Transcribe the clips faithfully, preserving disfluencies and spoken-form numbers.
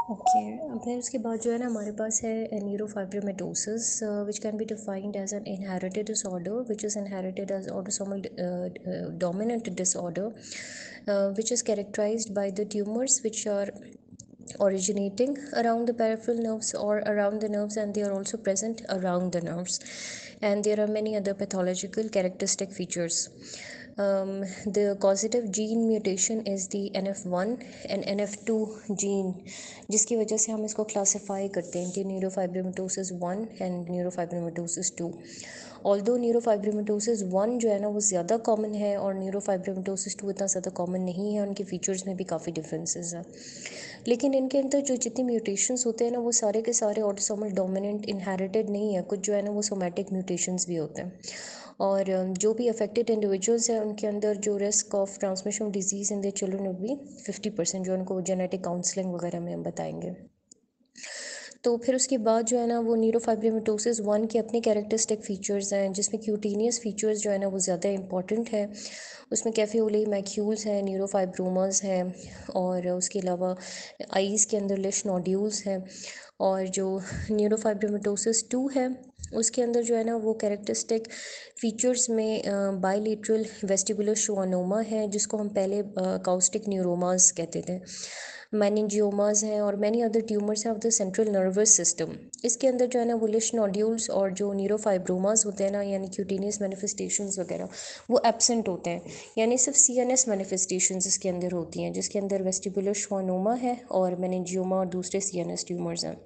Okay अब फिर उसके बाद जो है ना हमारे पास है neurofibromatosis which can be defined as an inherited disorder which is inherited as autosomal dominant disorder uh, which is characterized by the tumors which are originating around the peripheral nerves or around the nerves, and they are also present around the nerves, and there are many other pathological characteristic features. Um, the causative gene mutation is the N F one and N F two gene, जिसकी वजह से हम इसको classify करते हैं कि neurofibromatosis one and neurofibromatosis two. Although neurofibromatosis one जो है ना वो ज़्यादा कॉमन है और न्यूरोफाइब्रोमेटोसिस टू इतना ज़्यादा कॉमन नहीं है, उनके फीचर्स में भी काफ़ी डिफरेंसेस हैं। लेकिन इनके अंदर जो जितने म्यूटेशंस होते हैं ना वो सारे के सारे ऑटोसोमल डोमिनेंट इनहेरिटेड नहीं है, कुछ जो है ना वो सोमैटिक म्यूटेशंस भी होते हैं। और जो भी अफेक्टेड इंडिविजुअल्स हैं उनके अंदर जो risk of transmission disease in the children would be fifty percent, जो उनको जेनेटिक काउंसलिंग वगैरह में हम बताएंगे। तो फिर उसके बाद जो है ना वो न्यूरोफाइब्रोमेटोसिस वन के अपने कैरेक्टरिस्टिक फ़ीचर्स हैं, जिसमें क्यूटेनियस फ़ीचर्स जो है ना वो ज़्यादा इंपॉर्टेंट है। उसमें कैफेओली मैक्यूल्स हैं, न्यूरोफाइब्रोमास हैं, और उसके अलावा आईज़ के अंदर लिश नोड्यूल्स हैं। और जो न्यूरोफाइब्रोमेटोसिस टू है उसके अंदर जो है ना वो कैरेक्टरिस्टिक फ़ीचर्स में बाइलेटरल वेस्टिबुलर श्वानोमा है, जिसको हम पहले काउस्टिक न्यूरोमास कहते थे, मैनिंजियोमास हैं, और मैनी अदर ट्यूमर्स हैं of the central nervous system. इसके अंदर जो है ना वो लिश नोड्यूल्स और जो न्यूरोफाइब्रोमास होते हैं ना, यानी क्यूटेनियस मैनिफेस्टेशंस वगैरह, वो एब्सेंट होते हैं, यानी सिर्फ सी एन एस मैनिफेस्टेशंस इसके अंदर होती हैं, जिसके अंदर वेस्टिबुलर श्वानोमा है और मैनिंजियोमा और दूसरे सी एन एस ट्यूमर्स हैं।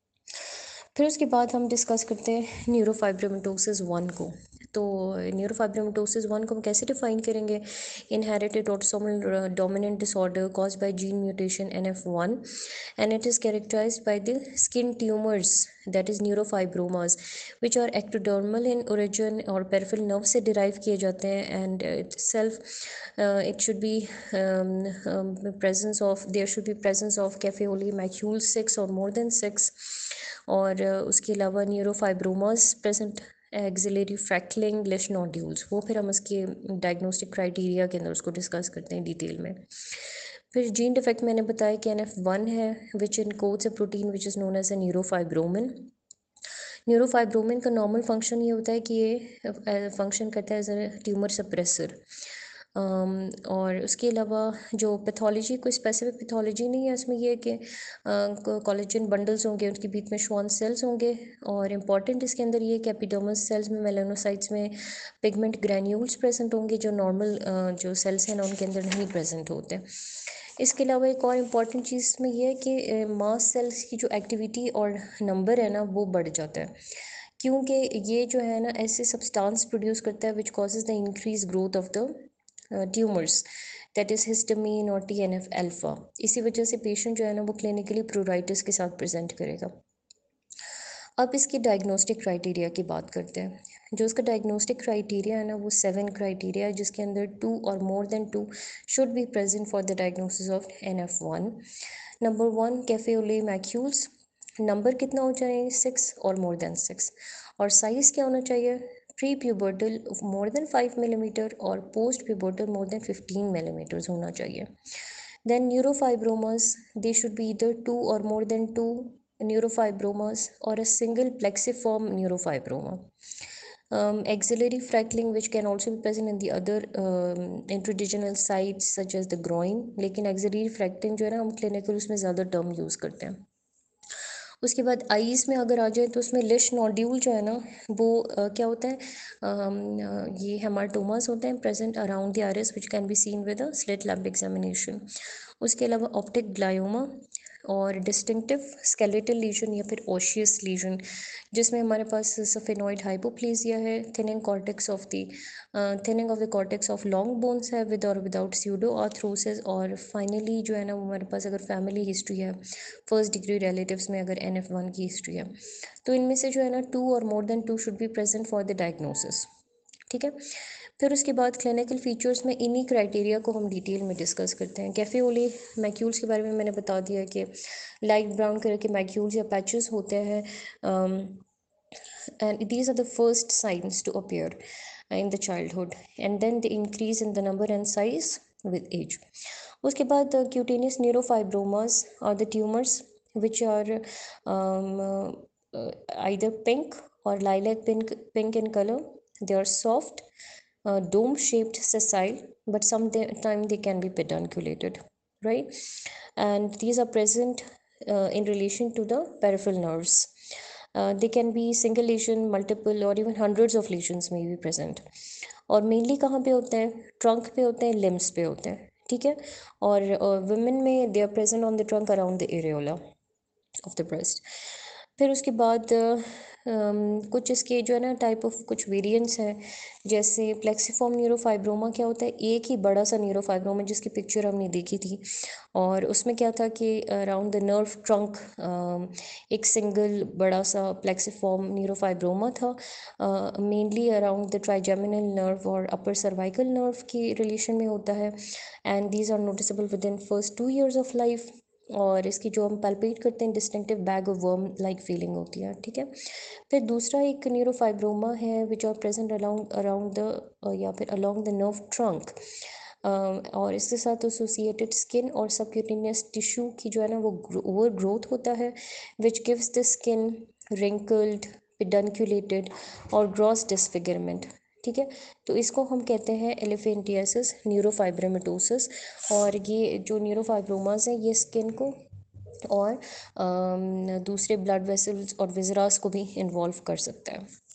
फिर उसके बाद हम डिस्कस करते हैं न्यूरोफाइब्रोमेटोसिस वन को। तो न्यूरोफाइब्रोमेटोसिस वन को हम कैसे डिफाइन करेंगे? Inherited autosomal dominant disorder caused by gene mutation N F one, and it is characterized by the skin tumors, that is neurofibromas, which are ectodermal in origin और peripheral nerve से derive किए जाते हैं, and itself uh, it should be um, um, presence of there should be presence of cafe au lait macule six or more than six, और उसके अलावा neurofibromas present, axillary freckling Lisch nodules, वो फिर हम इसके डायग्नोस्टिक क्राइटेरिया के अंदर उसको डिस्कस करते हैं डिटेल में। फिर जीन डिफेक्ट मैंने बताया कि एन एफ वन है which encodes a protein which is known as a neurofibromin. Neurofibromin का नॉर्मल फंक्शन ये होता है कि ये फंक्शन करता है एज अ ट्यूमर सप्रेसर। और उसके अलावा जो पैथोलॉजी, कोई स्पेसिफिक पैथोलॉजी नहीं है इसमें, ये कि कोलेजन बंडल्स होंगे, उनके बीच में श्वान सेल्स होंगे, और इम्पॉर्टेंट इसके अंदर ये कि एपिडर्मस सेल्स में मेलानोसाइट्स में पिगमेंट ग्रैन्यूल्स प्रेजेंट होंगे, जो नॉर्मल जो सेल्स हैं ना उनके अंदर नहीं प्रेजेंट होते। इसके अलावा एक और इम्पॉर्टेंट चीज़ इसमें यह है कि मास सेल्स की जो एक्टिविटी और नंबर है ना वो बढ़ जाता है, क्योंकि ये जो है ना ऐसे सब्सटेंस प्रोड्यूस करता है which causes the increase growth of the tumours, that is histamine और टी एन एफ अल्फा। इसी वजह से पेशेंट जो है ना वो क्लिनिकली प्रोराइटिस के साथ प्रेजेंट करेगा। अब इसकी डायग्नोस्टिक क्राइटेरिया की बात करते हैं। जो उसका डायग्नोस्टिक क्राइटेरिया है ना वो सेवन क्राइटेरिया है, जिसके अंदर टू और more than two should be present for the diagnosis of N F one. Number one, cafe au lait macules, number कितना हो चाहिए? सिक्स और मोर देन सिक्स। और साइज़ क्या होना चाहिए? Pre pubertal more than five millimetre और post pubertal more than fifteen millimetres होना चाहिए। Then neurofibromas, they should be इधर टू और more than two neurofibromas or a single plexiform neurofibroma. Um, axillary freckling which can also be present in the other um, intradigital sites such as the groin, लेकिन axillary freckling जो है ना हम clinical उसमें ज़्यादा term use करते हैं। उसके बाद आईज़ में अगर आ जाए तो उसमें लिश नोड्यूल जो है ना वो uh, क्या होता है, uh, ये हेमाटोमास होते हैं present around the iris which can be seen with a slit lamp examination. उसके अलावा ऑप्टिक ग्लायोमा और डिस्टिंक्टिव स्केलेटल लीजन या फिर ओशियस लीजन, जिसमें हमारे पास सफेनॉइड हाइपोप्लेजिया है, thinning cortex of the thinning of the cortex of long bones है विद और विदाउट स्यूडो आर्थरोसिस, और फाइनली जो है ना वो हमारे पास अगर फैमिली हिस्ट्री है, फर्स्ट डिग्री रिलेटिव्स में अगर एन एफ वन की हिस्ट्री है, तो इनमें से जो है ना टू और more than two should be present for the diagnosis. ठीक है। फिर उसके बाद क्लिनिकल फीचर्स में इन्हीं क्राइटेरिया को हम डिटेल में डिस्कस करते हैं। कैफेओली मैक्यूल्स के बारे में मैंने बता दिया कि लाइट ब्राउन कलर के मैक्यूल्स या पैचेस होते हैं, and these are the first signs to appear in the childhood, and then the increase in the number and size with age. उसके बाद cutaneous neurofibromas are the tumours which are um, uh, uh, either pink or lilac pink pink in color. They are soft, uh, dome shaped, sessile, but sometimes they can be pedunculated, right? And these are present uh, in relation to the peripheral nerves. Uh, they can be single lesion, multiple, or even hundreds of lesions may be present. और mainly कहाँ पे होते हैं? Trunk पे होते हैं, limbs पे होते हैं, ठीक है। और वुमेन में they are present on the trunk around the areola of the breast. फिर उसके बाद अम, कुछ इसके जो है ना टाइप ऑफ कुछ वेरिएंट्स हैं, जैसे प्लेक्सीफॉर्म न्यूरोफाइब्रोमा क्या होता है, एक ही बड़ा सा न्यूरोफाइब्रोमा जिसकी पिक्चर हमने देखी थी, और उसमें क्या था कि अराउंड द नर्व ट्रंक एक सिंगल बड़ा सा प्लेक्सीफॉर्म न्यूरोफाइब्रोमा था, mainly around the trigeminal nerve और अपर सर्वाइकल नर्व की रिलेशन में होता है, and these are noticeable within first two years of life. और इसकी जो हम पैल्पेट करते हैं distinctive bag of worm like feeling होती है, ठीक है। फिर दूसरा एक न्यूरोफाइब्रोमा है which are present around around the या फिर अलोंग द नर्व ट्रंक, और इसके साथ एसोसिएटेड स्किन और सबक्यूटेनियस टिश्यू की जो है ना वो ओवर ग्रोथ होता है, which gives the skin wrinkled, pedunculated और ग्रॉस डिसफिगरमेंट, ठीक है। तो इसको हम कहते हैं एलिफेंटियासिस न्यूरोफाइब्रोमेटोसिस। और ये जो न्यूरोफाइब्रोमास हैं ये स्किन को और अम, दूसरे ब्लड वेसल्स और विजरास को भी इन्वॉल्व कर सकता है।